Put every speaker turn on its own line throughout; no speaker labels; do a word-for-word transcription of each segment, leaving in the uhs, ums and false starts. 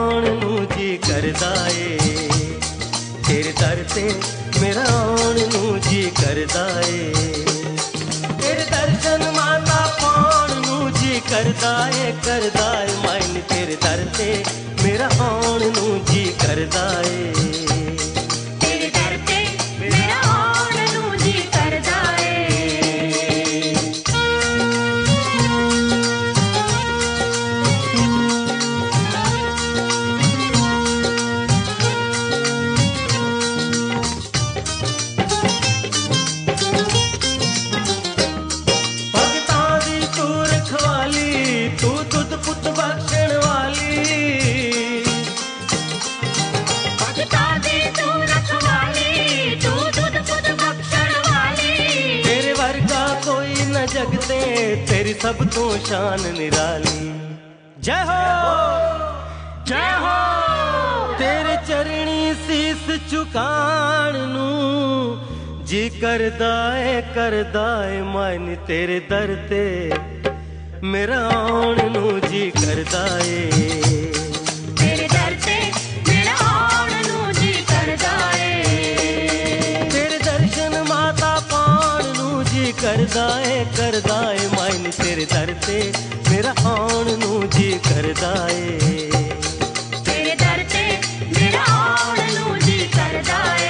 आउण नूं जी करदा ए, तेरे दर ते मेरा आउण नूं जी करदा ए, तेरे दर्शन माता पाउण नूं जी करदा ए, करदा ए माइन तेरे दर ते मेरा आउण नूं जी करदा ए। जगते तेरी सब तो शान निराली, जय हो जय हो तेरे चरणी शीस झुकाण नूं जी करदा ए, करदा ए माइन तेरे दर ते मेरा आउण नूं जी करदा ए, तेरे दर ते मेरा आउण नूं जी करदा ए, तेरे दर्शन माता पाउण नूं जी करदा ए, करदा ए माइन तेरे दर ते मेरा आउण नूं जी करदा ए, तेरे दर ते मेरा आउण नूं जी करदा ए।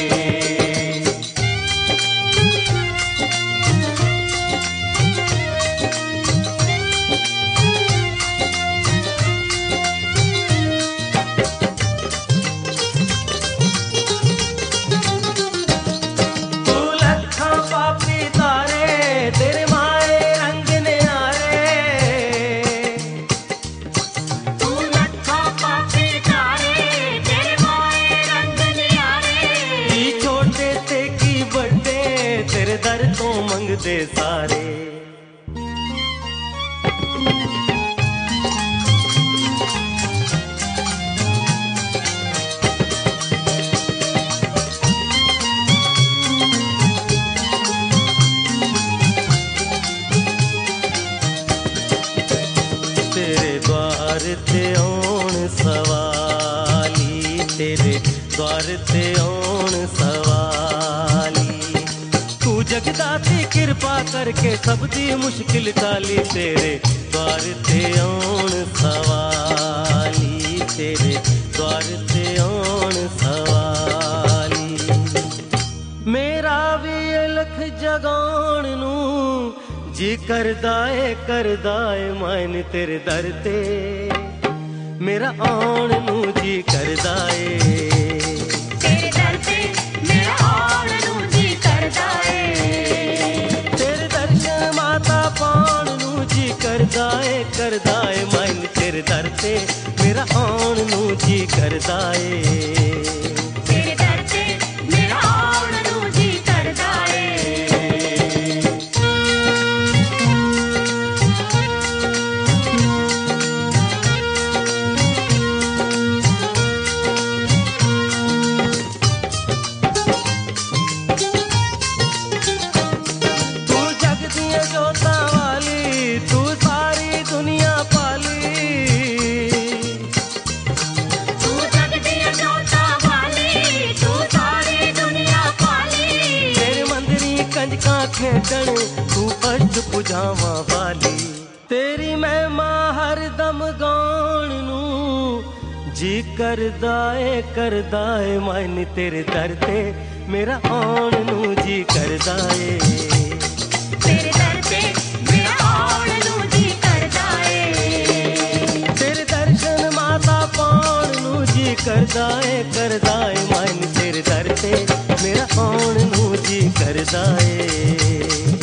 दर तो मंगदे सारे, तेरे द्वार ते आउण सवाली, तेरे द्वार ते आउण सवाली, जगदाती कृपा करके सब दी मुश्किल टाली, तेरे द्वार ते आउण सवाली, तेरे द्वार ते आउण सवाली, मेरा भी अलख जगाउण नूं जी करदा ए, करदा ए माइन तेरे दर ते मेरा आउण नूं जी करदा ए, तेरे दर ते मेरा आउण नूं जी करदा ए, पाउण नूं जी करदा ए, करदा ए माइन तेरे दर ते मेरा आउण नूं जी करदा ए, तेरे दर ते मेरा आउण नूं जी करदा ए। खेडण तू अष्ट पुजावा वाली, तेरी महिमा हर दम गाउण नूं जी करदा ए, करदा ए माइन तेरे दर ते मेरा आउण नूं जी करदा ए, तेरे दर ते मेरा आउण नूं जी करदा ए, तेरे दर्शन माता पाउण नूं जी करदा ए, करदा ए माइन तेरे दर ते मेरा आउण नूं जी करदा ए।